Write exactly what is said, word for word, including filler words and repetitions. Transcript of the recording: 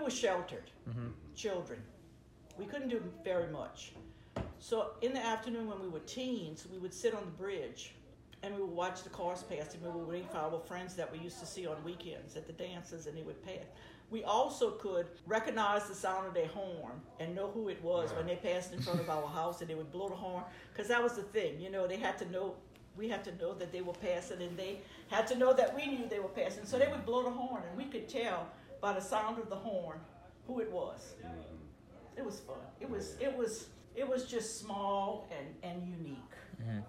were sheltered, mm-hmm. children. We couldn't do very much. So in the afternoon when we were teens, we would sit on the bridge and we would watch the cars pass, and we would wait for our friends that we used to see on weekends at the dances, and they would pass. We also could recognize the sound of their horn and know who it was when they passed in front of our house, and they would blow the horn, because that was the thing, you know, they had to know, we had to know that they were passing, and they had to know that we knew they were passing. So they would blow the horn, and we could tell by the sound of the horn who it was. It was fun. It was, it was, it was just small and, and unique. Mm-hmm.